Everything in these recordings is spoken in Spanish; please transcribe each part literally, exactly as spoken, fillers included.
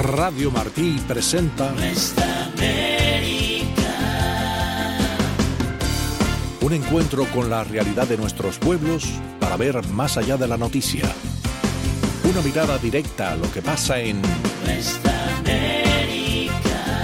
Radio Martí presenta Nuestra América. Un encuentro con la realidad de nuestros pueblos para ver más allá de la noticia. Una mirada directa a lo que pasa en Nuestra América.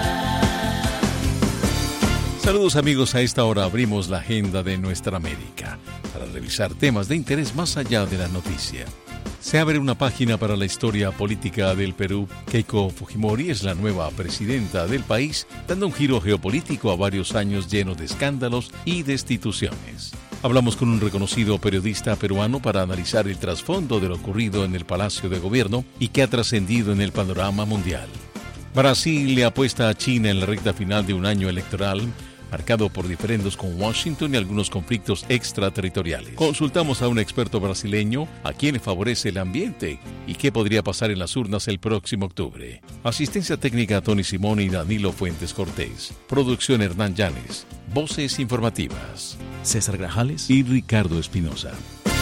Saludos amigos, a esta hora abrimos la agenda de Nuestra América para revisar temas de interés más allá de la noticia. Se abre una página para la historia política del Perú. Keiko Fujimori es la nueva presidenta del país, dando un giro geopolítico a varios años llenos de escándalos y destituciones. Hablamos con un reconocido periodista peruano para analizar el trasfondo de lo ocurrido en el Palacio de Gobierno y que ha trascendido en el panorama mundial. Brasil le apuesta a China en la recta final de un año electoral marcado por diferendos con Washington y algunos conflictos extraterritoriales. Consultamos a un experto brasileño a quien le favorece el ambiente y qué podría pasar en las urnas el próximo octubre. Asistencia técnica Tony Simón y Danilo Fuentes Cortés. Producción Hernán Llanes. Voces informativas César Grajales y Ricardo Espinosa.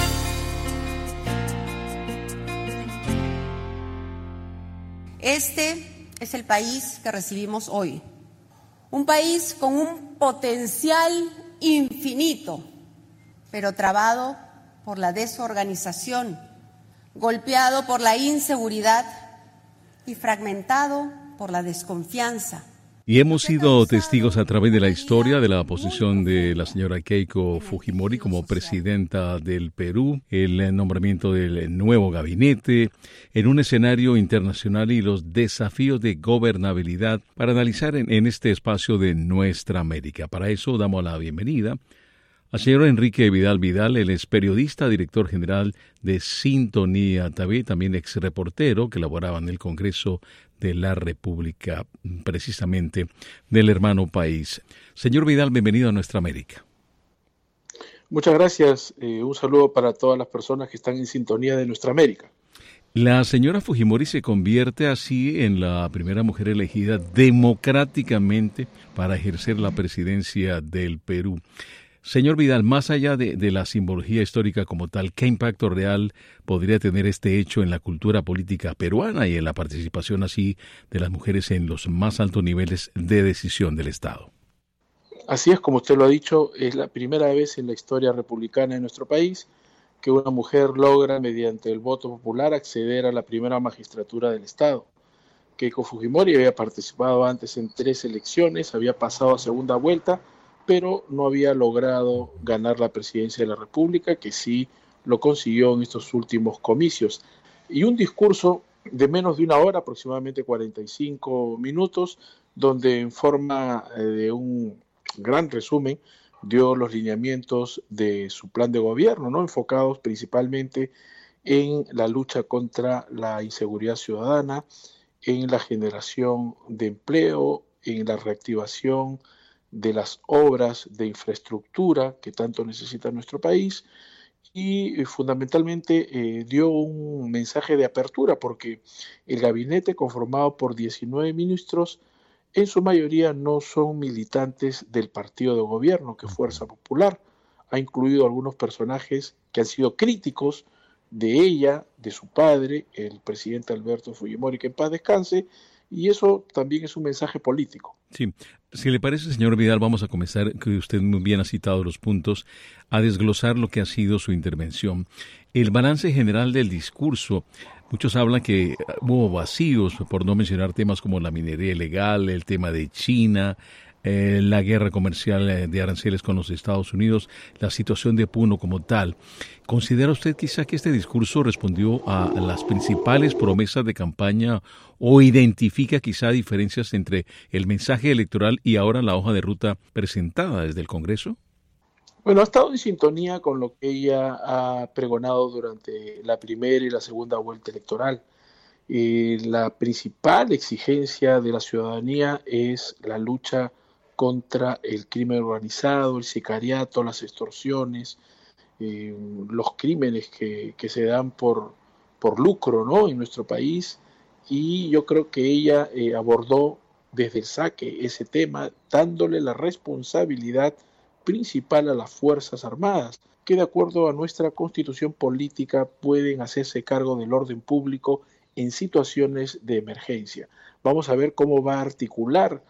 Este es el país que recibimos hoy. Un país con un potencial infinito, pero trabado por la desorganización, golpeado por la inseguridad y fragmentado por la desconfianza. Y hemos sido testigos a través de la historia de la posición de la señora Keiko Fujimori como presidenta del Perú, el nombramiento del nuevo gabinete, en un escenario internacional y los desafíos de gobernabilidad para analizar en, en este espacio de Nuestra América. Para eso damos la bienvenida al señor Enrique Vidal Vidal. Él es periodista, director general de Sintonía T V, también ex reportero que laboraba en el Congreso de la República, precisamente del hermano país. Señor Vidal, bienvenido a Nuestra América. Muchas gracias. Eh, un saludo para todas las personas que están en sintonía de Nuestra América. La señora Fujimori se convierte así en la primera mujer elegida democráticamente para ejercer la presidencia del Perú. Señor Vidal, más allá de, de la simbología histórica como tal, ¿qué impacto real podría tener este hecho en la cultura política peruana y en la participación así de las mujeres en los más altos niveles de decisión del Estado? Así es, como usted lo ha dicho, es la primera vez en la historia republicana de nuestro país que una mujer logra, mediante el voto popular, acceder a la primera magistratura del Estado. Keiko Fujimori había participado antes en tres elecciones, había pasado a segunda vuelta, pero no había logrado ganar la presidencia de la República, que sí lo consiguió en estos últimos comicios. Y un discurso de menos de una hora, aproximadamente cuarenta y cinco minutos, donde en forma de un gran resumen dio los lineamientos de su plan de gobierno, ¿no? Enfocados principalmente en la lucha contra la inseguridad ciudadana, en la generación de empleo, en la reactivación de las obras de infraestructura que tanto necesita nuestro país y eh, fundamentalmente eh, dio un mensaje de apertura porque el gabinete conformado por diecinueve ministros en su mayoría no son militantes del partido de gobierno, que Fuerza Popular ha incluido algunos personajes que han sido críticos de ella, de su padre, el presidente Alberto Fujimori, que en paz descanse, y eso también es un mensaje político. Sí, si le parece, señor Vidal, vamos a comenzar, que usted muy bien ha citado los puntos, a desglosar lo que ha sido su intervención. El balance general del discurso, muchos hablan que hubo vacíos, por no mencionar temas como la minería ilegal, el tema de China, eh, la guerra comercial de aranceles con los Estados Unidos, la situación de Puno como tal. ¿Considera usted quizá que este discurso respondió a las principales promesas de campaña o identifica quizá diferencias entre el mensaje electoral y ahora la hoja de ruta presentada desde el Congreso? Bueno, ha estado en sintonía con lo que ella ha pregonado durante la primera y la segunda vuelta electoral. Eh, la principal exigencia de la ciudadanía es la lucha contra el crimen organizado, el sicariato, las extorsiones, eh, los crímenes que, que se dan por, por lucro, ¿no?, en nuestro país. Y yo creo que ella eh, abordó desde el saque ese tema, dándole la responsabilidad principal a las Fuerzas Armadas, que de acuerdo a nuestra constitución política pueden hacerse cargo del orden público en situaciones de emergencia. Vamos a ver cómo va a articular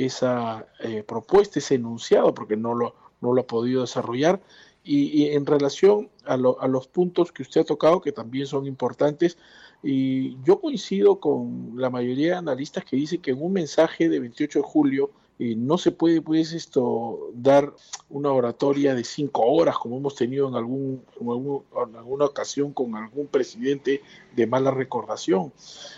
esa eh, propuesta, ese enunciado, porque no lo, no lo ha podido desarrollar. Y, y en relación a, lo, a los puntos que usted ha tocado, que también son importantes, y yo coincido con la mayoría de analistas que dicen que en un mensaje de veintiocho de julio eh, no se puede pues esto dar una oratoria de cinco horas como hemos tenido en, algún, en, algún, en alguna ocasión con algún presidente de mala recordación.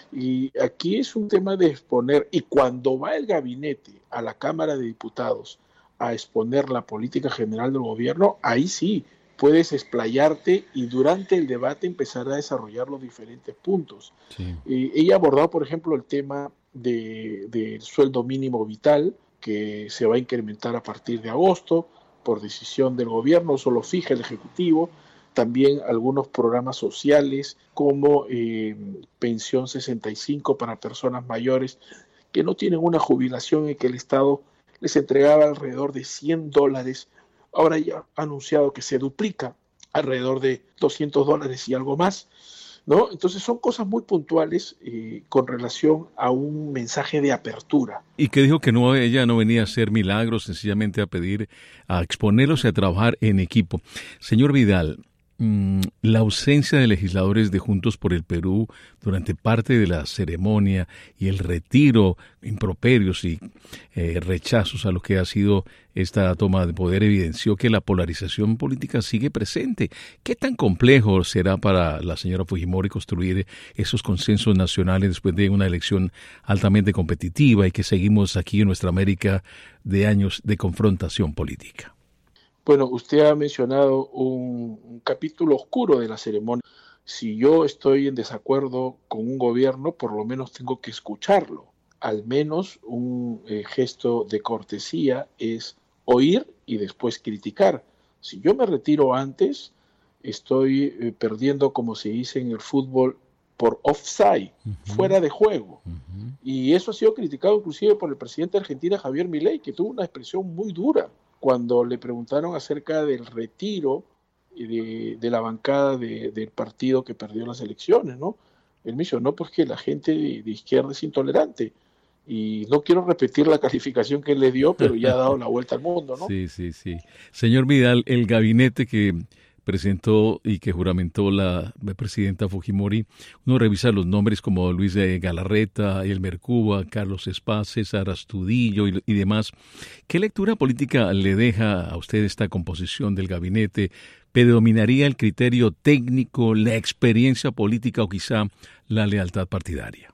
Y aquí es un tema de exponer, y cuando va el gabinete a la Cámara de Diputados a exponer la política general del gobierno, ahí sí puedes explayarte y durante el debate empezar a desarrollar los diferentes puntos. Sí. Eh, ella abordó, por ejemplo, el tema de, del sueldo mínimo vital, que se va a incrementar a partir de agosto por decisión del gobierno, solo fija el Ejecutivo. También algunos programas sociales como eh, pensión sesenta y cinco para personas mayores que no tienen una jubilación y que el Estado les entregaba alrededor de cien dólares. Ahora ya ha anunciado que se duplica alrededor de doscientos dólares y algo más, ¿no? Entonces son cosas muy puntuales eh, con relación a un mensaje de apertura. Y que dijo que no, ella no venía a hacer milagros, sencillamente a pedir, a exponerlos y a trabajar en equipo. Señor Vidal, la ausencia de legisladores de Juntos por el Perú durante parte de la ceremonia y el retiro, improperios y eh, rechazos a lo que ha sido esta toma de poder evidenció que la polarización política sigue presente. ¿Qué tan complejo será para la señora Fujimori construir esos consensos nacionales después de una elección altamente competitiva y que seguimos aquí en nuestra América de años de confrontación política? Bueno, usted ha mencionado un, un capítulo oscuro de la ceremonia. Si yo estoy en desacuerdo con un gobierno, por lo menos tengo que escucharlo. Al menos un eh, gesto de cortesía es oír y después criticar. Si yo me retiro antes, estoy eh, perdiendo, como se dice en el fútbol, por offside, uh-huh. fuera de juego. Uh-huh. Y eso ha sido criticado inclusive por el presidente de Argentina, Javier Milei, que tuvo una expresión muy dura cuando le preguntaron acerca del retiro de, de la bancada de, del partido que perdió las elecciones, ¿no? Él mencionó pues que la gente de, de izquierda es intolerante, y no quiero repetir la calificación que él le dio, pero ya ha dado la vuelta al mundo, ¿no? Sí, sí, sí. Señor Vidal, el gabinete que presentó y que juramentó la presidenta Fujimori, uno revisa los nombres como Luis de Galarreta, Elmer Cuba, Carlos Spa, César Astudillo y, y demás. ¿Qué lectura política le deja a usted esta composición del gabinete? ¿Predominaría el criterio técnico, la experiencia política o quizá la lealtad partidaria?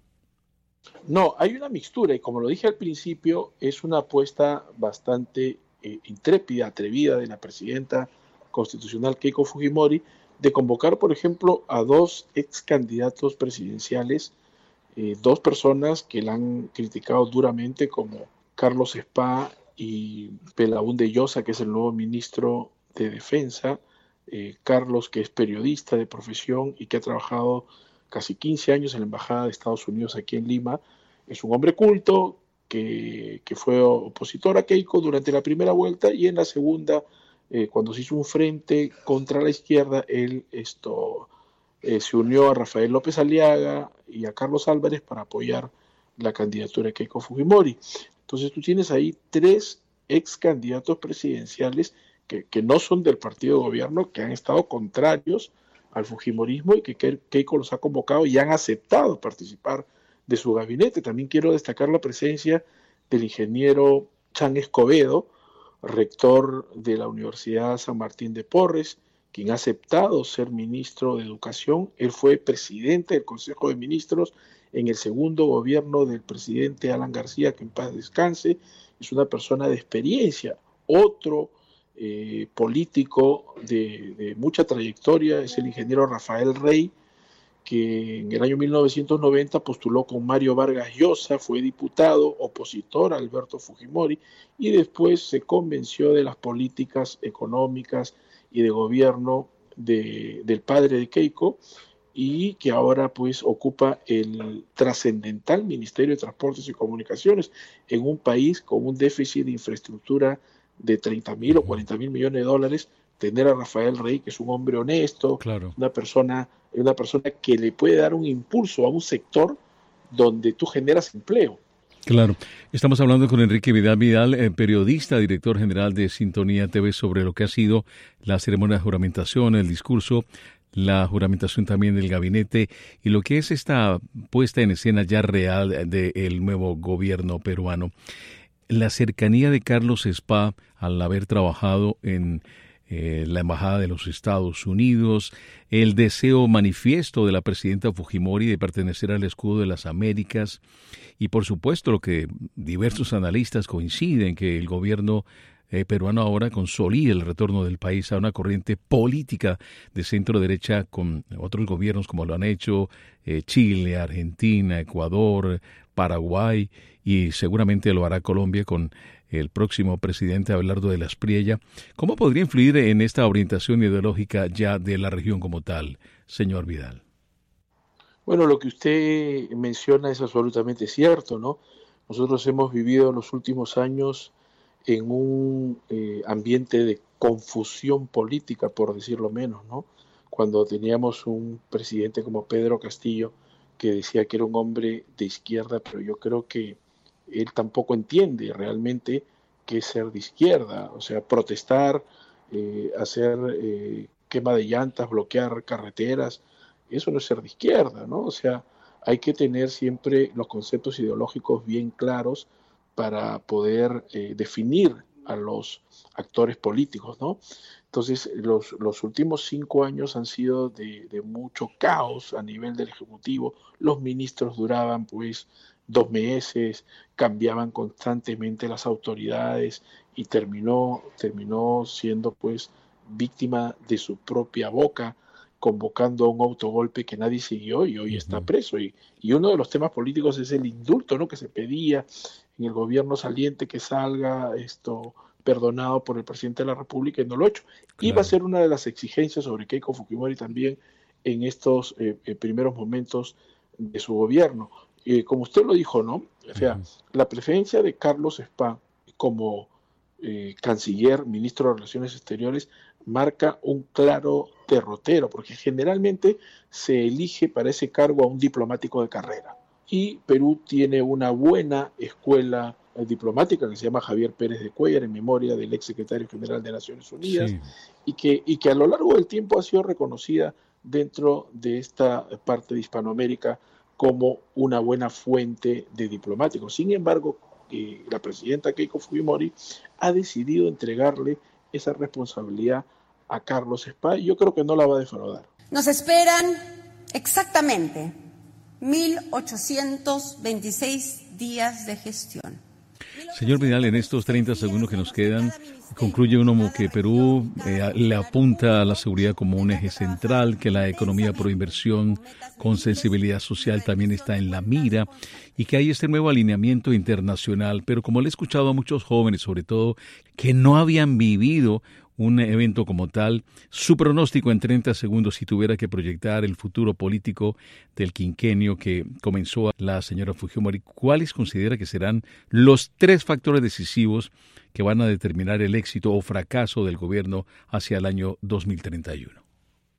No, hay una mixtura y como lo dije al principio, es una apuesta bastante eh, intrépida, atrevida de la presidenta constitucional Keiko Fujimori de convocar, por ejemplo, a dos ex candidatos presidenciales, eh, dos personas que la han criticado duramente, como Carlos Spa y Belaúnde Llosa, que es el nuevo ministro de Defensa. eh, Carlos, que es periodista de profesión y que ha trabajado casi quince años en la Embajada de Estados Unidos aquí en Lima, es un hombre culto que, que fue opositor a Keiko durante la primera vuelta, y en la segunda, Eh, cuando se hizo un frente contra la izquierda, él esto, eh, se unió a Rafael López Aliaga y a Carlos Álvarez para apoyar la candidatura de Keiko Fujimori. Entonces tú tienes ahí tres ex candidatos presidenciales que, que no son del partido de gobierno, que han estado contrarios al fujimorismo y que Keiko los ha convocado y han aceptado participar de su gabinete. También quiero destacar la presencia del ingeniero Chan Escobedo, rector de la Universidad San Martín de Porres, quien ha aceptado ser ministro de Educación. Él fue presidente del Consejo de Ministros en el segundo gobierno del presidente Alan García, que en paz descanse. Es una persona de experiencia. Otro eh, político de, de mucha trayectoria es el ingeniero Rafael Rey, que en el año mil novecientos noventa postuló con Mario Vargas Llosa, fue diputado, opositor a Alberto Fujimori, y después se convenció de las políticas económicas y de gobierno de, del padre de Keiko, y que ahora pues ocupa el trascendental Ministerio de Transportes y Comunicaciones en un país con un déficit de infraestructura de treinta mil o cuarenta mil millones de dólares, tener a Rafael Rey, que es un hombre honesto, claro. una persona, una persona que le puede dar un impulso a un sector donde tú generas empleo. Claro. Estamos hablando con Enrique Vidal Vidal, eh, periodista, director general de Sintonía T V, sobre lo que ha sido la ceremonia de juramentación, el discurso, la juramentación también del gabinete y lo que es esta puesta en escena ya real del nuevo gobierno peruano. La cercanía de Carlos Spa al haber trabajado en eh, la Embajada de los Estados Unidos, el deseo manifiesto de la presidenta Fujimori de pertenecer al escudo de las Américas y, por supuesto, lo que diversos analistas coinciden, que el gobierno eh, peruano ahora consolida el retorno del país a una corriente política de centro-derecha con otros gobiernos como lo han hecho eh, Chile, Argentina, Ecuador, Paraguay y seguramente lo hará Colombia con el próximo presidente Abelardo de la Espriella. ¿Cómo podría influir en esta orientación ideológica ya de la región como tal, señor Vidal? Bueno, lo que usted menciona es absolutamente cierto, ¿no? Nosotros hemos vivido los últimos años en un eh, ambiente de confusión política, por decirlo menos, ¿no? Cuando teníamos un presidente como Pedro Castillo, que decía que era un hombre de izquierda, pero yo creo que él tampoco entiende realmente qué es ser de izquierda, o sea, protestar, eh, hacer eh, quema de llantas, bloquear carreteras, eso no es ser de izquierda, ¿no? O sea, hay que tener siempre los conceptos ideológicos bien claros para poder eh, definir a los actores políticos, ¿no? Entonces, los, los últimos cinco años han sido de, de mucho caos a nivel del Ejecutivo. Los ministros duraban, pues, dos meses, cambiaban constantemente las autoridades y terminó, terminó siendo, pues, víctima de su propia boca, convocando a un autogolpe que nadie siguió y hoy uh-huh. está preso. Y, y uno de los temas políticos es el indulto, ¿no?, que se pedía en el gobierno saliente, que salga esto perdonado por el presidente de la República, y no lo ha hecho. Claro. Iba a ser una de las exigencias sobre Keiko Fujimori también en estos eh, eh, primeros momentos de su gobierno. Eh, como usted lo dijo, ¿no? O sea, uh-huh. la preferencia de Carlos Spa como eh, canciller, ministro de Relaciones Exteriores, marca un claro derrotero, porque generalmente se elige para ese cargo a un diplomático de carrera. Y Perú tiene una buena escuela eh, diplomática que se llama Javier Pérez de Cuéllar, en memoria del ex secretario general de Naciones Unidas, sí. y, que, y que a lo largo del tiempo ha sido reconocida dentro de esta parte de Hispanoamérica como una buena fuente de diplomáticos. Sin embargo, eh, la presidenta Keiko Fujimori ha decidido entregarle esa responsabilidad a Carlos Spa y yo creo que no la va a defraudar. Nos esperan exactamente mil ochocientos veintiséis días de gestión. Señor Vidal, en estos treinta segundos que nos quedan, concluye uno que Perú eh, le apunta a la seguridad como un eje central, que la economía pro inversión con sensibilidad social también está en la mira y que hay este nuevo alineamiento internacional. Pero como le he escuchado a muchos jóvenes, sobre todo, que no habían vivido un evento como tal, su pronóstico en treinta segundos, si tuviera que proyectar el futuro político del quinquenio que comenzó la señora Fujimori, ¿cuáles considera que serán los tres factores decisivos que van a determinar el éxito o fracaso del gobierno hacia el año dos mil treinta y uno?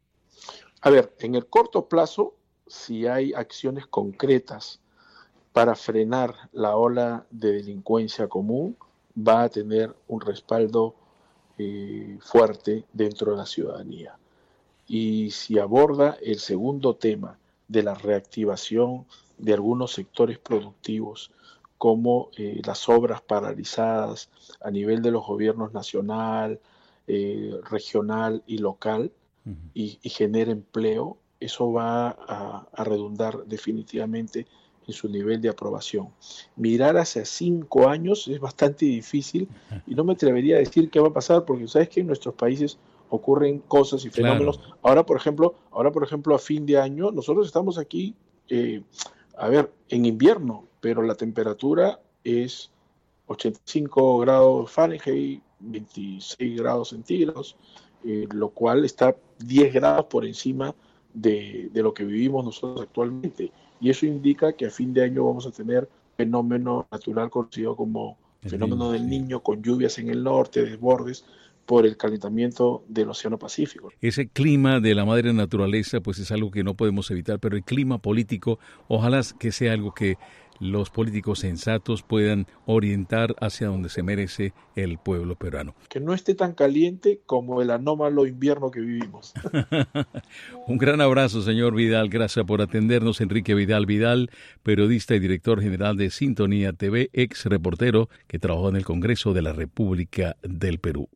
A ver, en el corto plazo, si hay acciones concretas para frenar la ola de delincuencia común, va a tener un respaldo Eh, fuerte dentro de la ciudadanía. Y si aborda el segundo tema de la reactivación de algunos sectores productivos, como eh, las obras paralizadas a nivel de los gobiernos nacional, eh, regional y local, uh-huh. y, y genera empleo, eso va a, a redundar definitivamente en su nivel de aprobación. Mirar hacia cinco años es bastante difícil y no me atrevería a decir qué va a pasar, porque sabes que en nuestros países ocurren cosas y fenómenos. Claro. Ahora, por ejemplo, ahora, por ejemplo, a fin de año, nosotros estamos aquí, eh, a ver, en invierno, pero la temperatura es ochenta y cinco grados Fahrenheit, veintiséis grados centígrados, eh, lo cual está diez grados por encima de, de lo que vivimos nosotros actualmente. Y eso indica que a fin de año vamos a tener fenómeno natural conocido como el fenómeno niño, del niño, con lluvias en el norte, desbordes, por el calentamiento del Océano Pacífico. Ese clima de la madre naturaleza pues es algo que no podemos evitar, pero el clima político, ojalá que sea algo que los políticos sensatos puedan orientar hacia donde se merece el pueblo peruano. Que no esté tan caliente como el anómalo invierno que vivimos. Un gran abrazo, señor Vidal. Gracias por atendernos. Enrique Vidal Vidal, periodista y director general de Sintonía T V, ex reportero que trabajó en el Congreso de la República del Perú.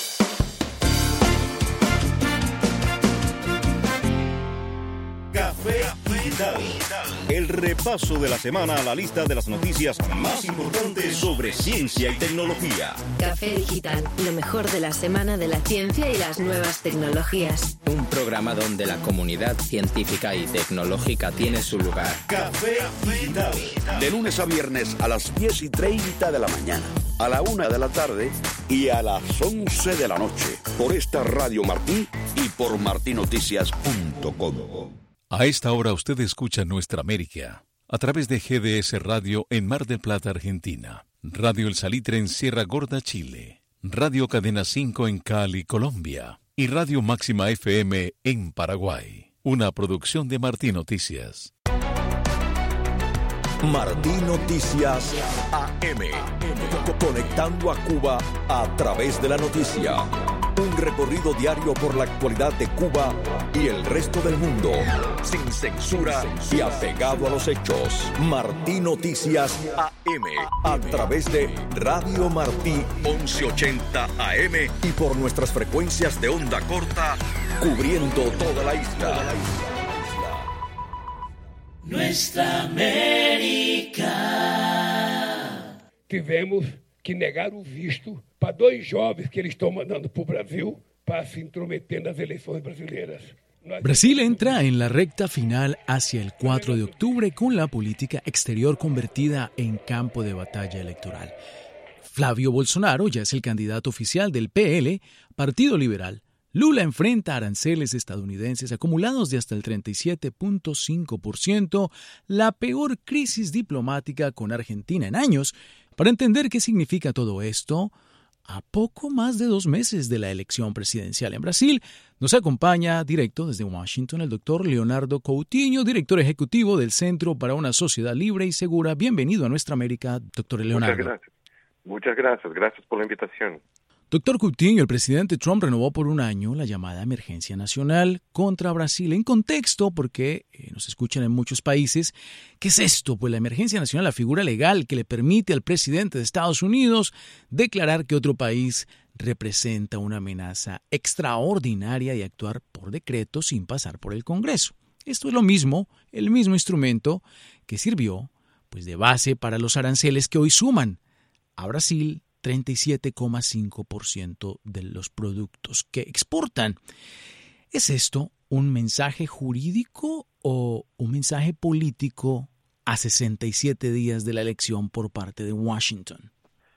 Café Digital. El repaso de la semana a la lista de las noticias más importantes sobre ciencia y tecnología. Café Digital, lo mejor de la semana de la ciencia y las nuevas tecnologías. Un programa donde la comunidad científica y tecnológica tiene su lugar. Café Digital. De lunes a viernes a las diez y treinta de la mañana, a la una de la tarde y a las once de la noche. Por esta Radio Martí y por martí noticias punto com. A esta hora usted escucha Nuestra América a través de G D S Radio en Mar del Plata, Argentina, Radio El Salitre en Sierra Gorda, Chile, Radio Cadena cinco en Cali, Colombia y Radio Máxima F M en Paraguay. Una producción de Martí Noticias. Martí Noticias A M, conectando a Cuba a través de la noticia. Un recorrido diario por la actualidad de Cuba y el resto del mundo, sin censura y apegado a los hechos. Martí Noticias A M, a través de Radio Martí once ochenta A M y por nuestras frecuencias de onda corta, cubriendo toda la isla. Nuestra América. Tivemos que negar o visto para dois jovens que eles estão mandando para o Brasil para se intrometer nas eleições brasileiras. Brasil entra en la recta final hacia el cuatro de octubre con la política exterior convertida en campo de batalla electoral. Flavio Bolsonaro ya es el candidato oficial del P L, Partido Liberal. Lula enfrenta aranceles estadounidenses acumulados de hasta el treinta y siete punto cinco por ciento, la peor crisis diplomática con Argentina en años. Para entender qué significa todo esto, a poco más de dos meses de la elección presidencial en Brasil, nos acompaña directo desde Washington el doctor Leonardo Coutinho, director ejecutivo del Centro para una Sociedad Libre y Segura. Bienvenido a Nuestra América, doctor Leonardo. Muchas gracias. Muchas gracias. Gracias por la invitación. Doctor Coutinho, el presidente Trump renovó por un año la llamada emergencia nacional contra Brasil. En contexto, porque eh, nos escuchan en muchos países, ¿qué es esto? Pues la emergencia nacional, la figura legal que le permite al presidente de Estados Unidos declarar que otro país representa una amenaza extraordinaria y actuar por decreto sin pasar por el Congreso. Esto es lo mismo, el mismo instrumento que sirvió pues de base para los aranceles que hoy suman a Brasil treinta y siete coma cinco por ciento de los productos que exportan. ¿Es esto un mensaje jurídico o un mensaje político a sesenta y siete días de la elección por parte de Washington?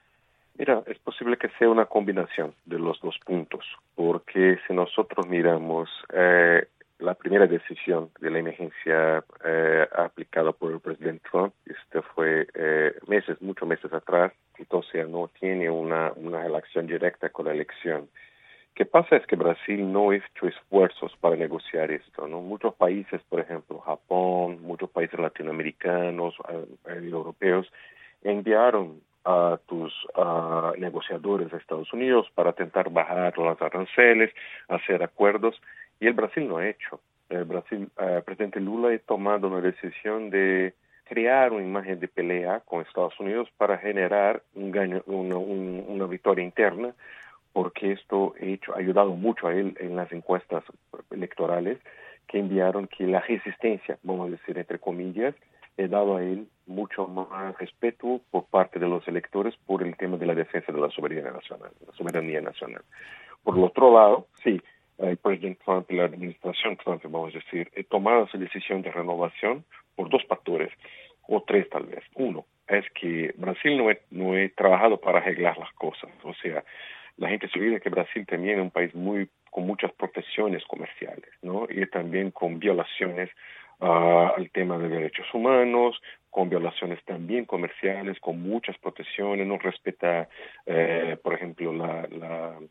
Mira, es posible que sea una combinación de los dos puntos, porque si nosotros miramos eh, la primera decisión de la emergencia eh, aplicada por el presidente Trump, este fue eh, meses, muchos meses atrás, entonces no tiene una, una relación directa con la elección. ¿Qué pasa? Es que Brasil no ha hecho esfuerzos para negociar esto, ¿no? Muchos países, por ejemplo, Japón, muchos países latinoamericanos, eh, europeos, enviaron a tus uh, negociadores de Estados Unidos para intentar bajar los aranceles, hacer acuerdos, y el Brasil no ha hecho. El Brasil, el uh, presidente Lula ha tomado una decisión de crear una imagen de pelea con Estados Unidos para generar un gaño, una, un, una victoria interna, porque esto ha, hecho, ha ayudado mucho a él en las encuestas electorales que enviaron que la resistencia, vamos a decir entre comillas, ha dado a él mucho más respeto por parte de los electores por el tema de la defensa de la soberanía nacional. La soberanía nacional. Por el otro lado, sí, el presidente Trump y la administración Trump, vamos a decir, ha tomado esa decisión de renovación por dos factores, o tres tal vez. Uno, es que Brasil no ha no he trabajado para arreglar las cosas. O sea, la gente se olvida que Brasil también es un país muy con muchas profesiones comerciales, ¿no? Y también con violaciones Uh, al tema de derechos humanos, con violaciones también comerciales, con muchas protecciones, no respeta, eh, por ejemplo, la, la,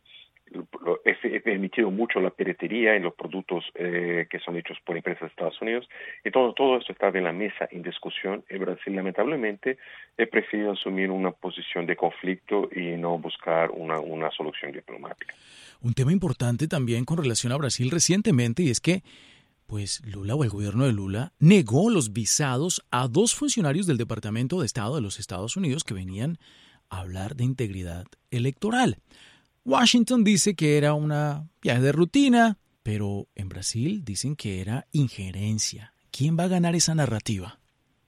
es, es permitido mucho la piratería en los productos eh, que son hechos por empresas de Estados Unidos. Y todo, todo esto estaba en la mesa en discusión. En Brasil, lamentablemente, he preferido asumir una posición de conflicto y no buscar una, una solución diplomática. Un tema importante también con relación a Brasil recientemente, y es que pues Lula o el gobierno de Lula negó los visados a dos funcionarios del Departamento de Estado de los Estados Unidos que venían a hablar de integridad electoral. Washington dice que era una viaje de rutina, pero en Brasil dicen que era injerencia. ¿Quién va a ganar esa narrativa?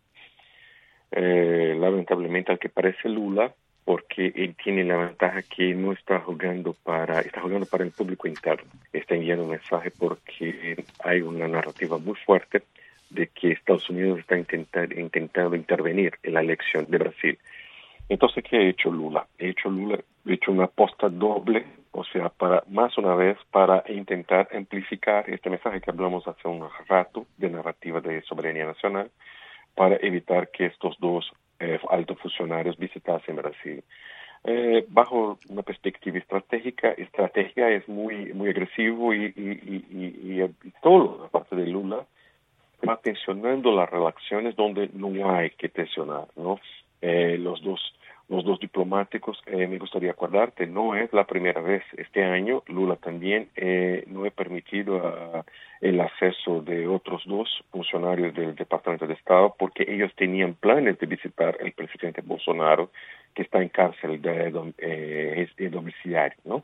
Eh, lamentablemente, al que parece Lula, porque él tiene la ventaja que no está jugando para está jugando para el público interno. Está enviando un mensaje porque hay una narrativa muy fuerte de que Estados Unidos está intentar, intentando intervenir en la elección de Brasil. Entonces, ¿qué ha hecho Lula? Ha hecho Lula, ha hecho una aposta doble, o sea, para más una vez, para intentar amplificar este mensaje que hablamos hace un rato de narrativa de soberanía nacional, para evitar que estos dos eh, altos funcionarios visitasen Brasil. Eh, bajo una perspectiva estratégica, estratégica es muy muy agresivo y, y, y, y, y todo, aparte de Lula, va tensionando las relaciones donde no hay que tensionar, ¿no? Eh, los dos los dos diplomáticos, eh, me gustaría acordarte, no es la primera vez. Este año Lula también eh, no ha permitido uh, el acceso de otros dos funcionarios del Departamento de Estado porque ellos tenían planes de visitar el presidente Bolsonaro, que está en cárcel de, eh, de domiciliario, ¿no?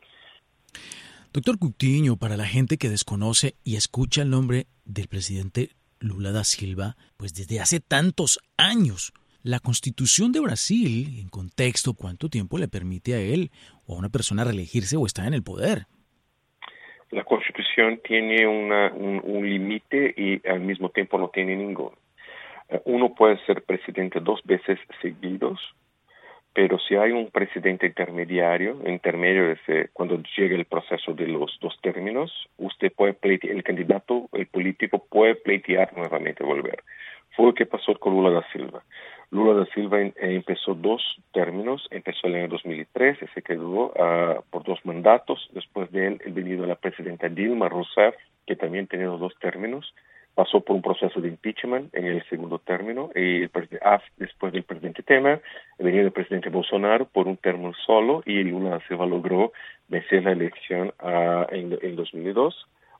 Doctor Coutinho, para la gente que desconoce y escucha el nombre del presidente Lula da Silva, pues desde hace tantos años, la Constitución de Brasil, en contexto, ¿cuánto tiempo le permite a él o a una persona reelegirse o estar en el poder? La Constitución tiene una, un, un límite y al mismo tiempo no tiene ninguno. Uno puede ser presidente dos veces seguidos, pero si hay un presidente intermediario, intermedio es cuando llega el proceso de los dos términos, usted puede pleitear, el candidato, el político puede pleitear nuevamente volver. Fue lo que pasó con Lula da Silva. Lula da Silva eh, empezó dos términos, empezó en el año dos mil tres y se quedó uh, por dos mandatos. Después de él, el venido la presidenta Dilma Rousseff, que también tenía los dos términos, pasó por un proceso de impeachment en el segundo término, y el ah, después del presidente Temer, el venido el presidente Bolsonaro por un término solo, y Lula da Silva logró vencer la elección uh, en, en dos mil dos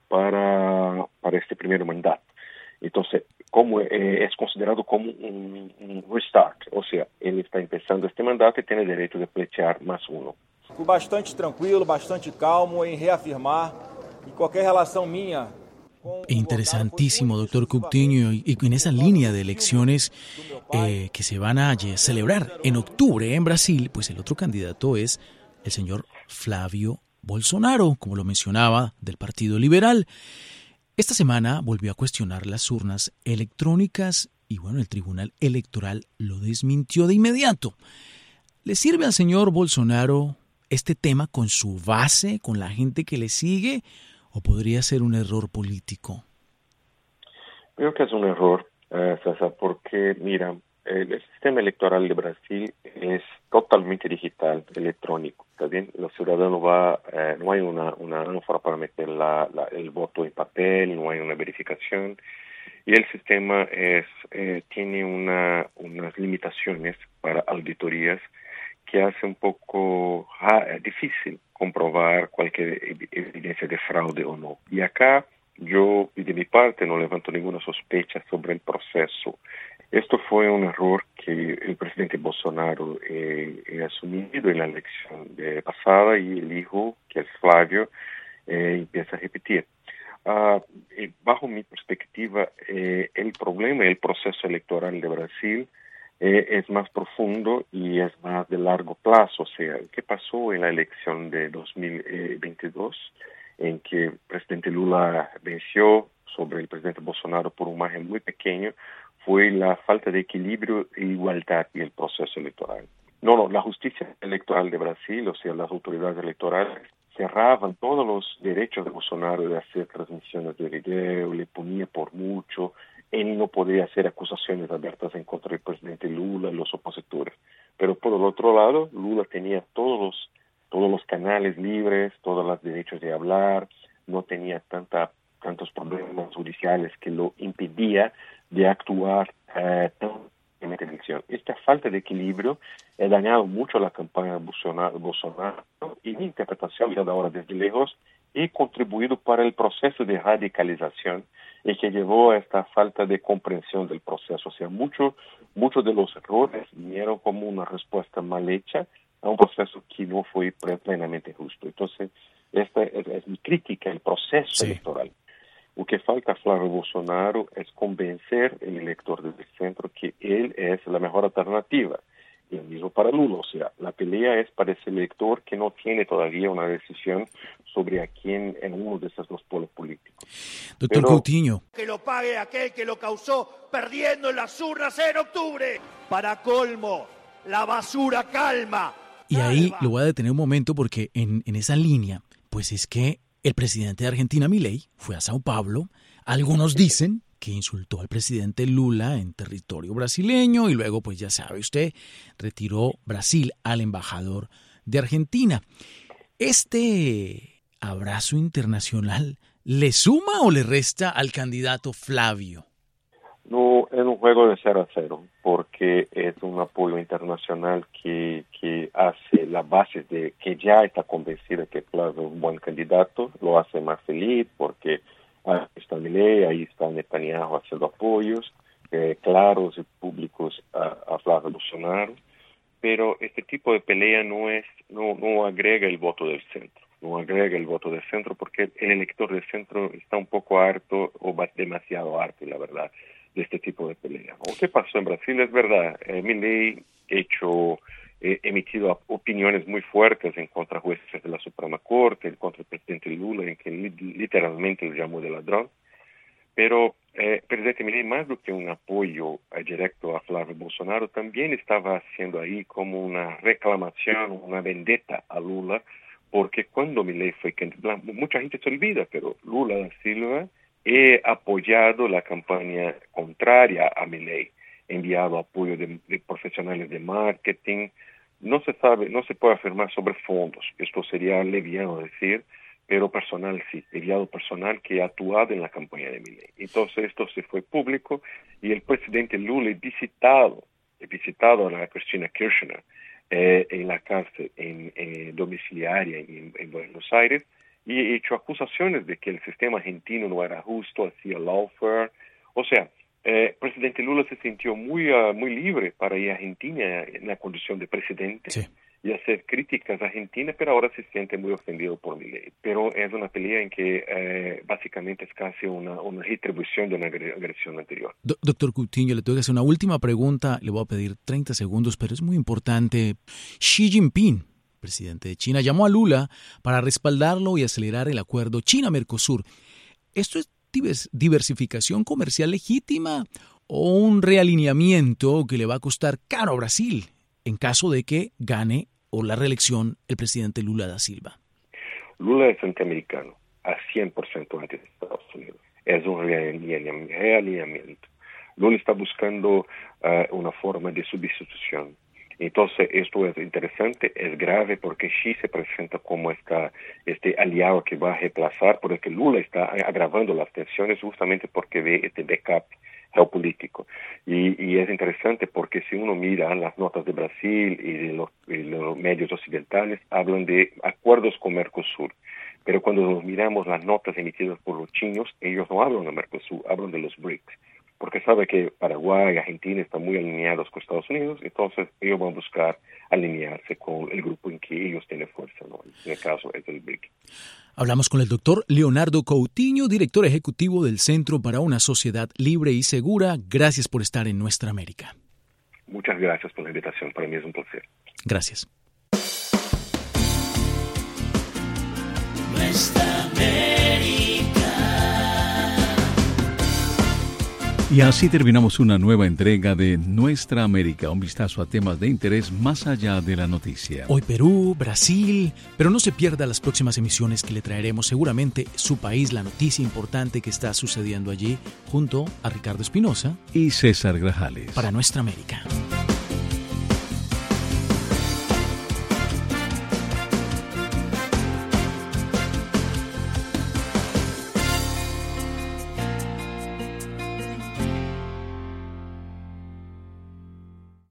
para, para este primer mandato. Entonces, como eh, es considerado como un, un restart, o sea, él está empezando este mandato y tiene derecho de pleitear más uno. Fui bastante tranquilo, bastante calmo en reafirmar que cualquier relación mía. Interesantísimo, doctor Coutinho, y, y en esa línea de elecciones eh, que se van a celebrar en octubre en Brasil, pues el otro candidato es el señor Flávio Bolsonaro, como lo mencionaba, del Partido Liberal. Esta semana volvió a cuestionar las urnas electrónicas y bueno, el Tribunal Electoral lo desmintió de inmediato. ¿Le sirve al señor Bolsonaro este tema con su base, con la gente que le sigue, o podría ser un error político? Creo que es un error, eh, César, porque mira, el sistema electoral de Brasil es totalmente digital, electrónico, ¿está bien? Los ciudadanos va, eh, no hay una, una ánfora para meter la, la, el voto en papel, no hay una verificación, y el sistema es eh, tiene una, unas limitaciones para auditorías que hace un poco ah, difícil comprobar cualquier evidencia de fraude o no. Y acá yo, de mi parte, no levanto ninguna sospecha sobre el proceso. Esto fue un error que el presidente Bolsonaro eh, ha asumido en la elección de pasada, y el hijo, que es Flávio, eh, empieza a repetir. Uh, eh, bajo mi perspectiva, eh, el problema del proceso electoral de Brasil eh, es más profundo y es más de largo plazo. O sea, ¿qué pasó en la elección de dos mil veintidós? En que el presidente Lula venció sobre el presidente Bolsonaro por un margen muy pequeño, fue la falta de equilibrio e igualdad en el proceso electoral. No, no, la justicia electoral de Brasil, o sea, las autoridades electorales, cerraban todos los derechos de Bolsonaro de hacer transmisiones de video, le ponía por mucho, él no podía hacer acusaciones abiertas en contra del presidente Lula y los opositores. Pero por el otro lado, Lula tenía todos los todos los canales libres, todos los derechos de hablar, no tenía tanta, tantos problemas judiciales que lo impedía de actuar eh, tan en esta elección. Esta falta de equilibrio ha dañado mucho la campaña de Bolsonaro, Bolsonaro y mi interpretación, ya de ahora desde lejos, he contribuido para el proceso de radicalización y que llevó a esta falta de comprensión del proceso. O sea, muchos mucho de los errores vinieron como una respuesta mal hecha a un proceso que no fue plenamente justo. Entonces, esta es, es mi crítica al proceso sí. electoral. Lo que falta a Flávio Bolsonaro es convencer el elector del centro que él es la mejor alternativa. Y el mismo para Lula. O sea, la pelea es para ese elector que no tiene todavía una decisión sobre a quién en uno de esos dos polos políticos. Doctor Pero, Coutinho. Que lo pague aquel que lo causó perdiendo en las urnas en octubre. Para colmo, la basura calma. Y ahí lo voy a detener un momento porque en, en esa línea, pues es que el presidente de Argentina, Milei, fue a Sao Paulo. Algunos dicen que insultó al presidente Lula en territorio brasileño y luego, pues ya sabe usted, retiró Brasil al embajador de Argentina. ¿Este abrazo internacional le suma o le resta al candidato Flavio? No, es un juego de cero a cero, porque es un apoyo internacional que, que hace la base de que ya está convencida que Flavio es un buen candidato, lo hace más feliz porque ahí está Milei, ahí está Netanyahu haciendo apoyos eh, claros y públicos a, a Flávio Bolsonaro, pero este tipo de pelea no es, no, no agrega el voto del centro, no agrega el voto del centro porque el elector del centro está un poco harto o demasiado harto, la verdad, de este tipo de pelea. Lo que pasó en Brasil es verdad, eh, Milei hecho eh, emitido opiniones muy fuertes en contra jueces de la Suprema Corte, en contra el presidente Lula, en que li literalmente lo llamó de ladrón, pero eh, el presidente Milei, más do que un apoyo eh, directo a Flávio Bolsonaro, también estaba haciendo ahí como una reclamación, una vendetta a Lula, porque cuando Milei fue candidato, mucha gente se olvida, pero Lula da Silva he apoyado la campaña contraria a Milei, enviado apoyo de, de profesionales de marketing. No se sabe, no se puede afirmar sobre fondos, esto sería leviano decir, pero personal sí, enviado personal que ha actuado en la campaña de Milei. Entonces esto se fue público y el presidente Lula ha visitado, ha visitado a la Cristina Kirchner eh, en la cárcel en, eh, domiciliaria en, en Buenos Aires, y he hecho acusaciones de que el sistema argentino no era justo, hacía lawfare. O sea, el eh, presidente Lula se sintió muy, uh, muy libre para ir a Argentina en la condición de presidente sí. y hacer críticas a Argentina, pero ahora se siente muy ofendido por Milei. Pero es una pelea en que eh, básicamente es casi una, una retribución de una agresión anterior. Do doctor Coutinho, le tengo que hacer una última pregunta, le voy a pedir treinta segundos, pero es muy importante. Xi Jinping, presidente de China, llamó a Lula para respaldarlo y acelerar el acuerdo China-Mercosur. ¿Esto es diversificación comercial legítima o un realineamiento que le va a costar caro a Brasil en caso de que gane o la reelección el presidente Lula da Silva? Lula es antiamericano, a cien por ciento anti de Estados Unidos. Es un realineamiento. Lula está buscando uh, una forma de sustitución. Entonces, esto es interesante, es grave porque Xi se presenta como esta, este aliado que va a reemplazar, porque Lula está agravando las tensiones justamente porque ve este backup geopolítico. Y, y es interesante porque si uno mira las notas de Brasil y de los, y los medios occidentales, hablan de acuerdos con Mercosur. Pero cuando miramos las notas emitidas por los chinos, ellos no hablan de Mercosur, hablan de los BRICS. Porque sabe que Paraguay y Argentina están muy alineados con Estados Unidos, entonces ellos van a buscar alinearse con el grupo en que ellos tienen fuerza, ¿no? En el caso es el B R I C. Hablamos con el doctor Leonardo Coutinho, director ejecutivo del Centro para una Sociedad Libre y Segura. Gracias por estar en Nuestra América. Muchas gracias por la invitación, para mí es un placer. Gracias. Nuestra América. Y así terminamos una nueva entrega de Nuestra América, un vistazo a temas de interés más allá de la noticia. Hoy Perú, Brasil, pero no se pierda las próximas emisiones que le traeremos seguramente su país, la noticia importante que está sucediendo allí, junto a Ricardo Espinosa y César Grajales. Para Nuestra América.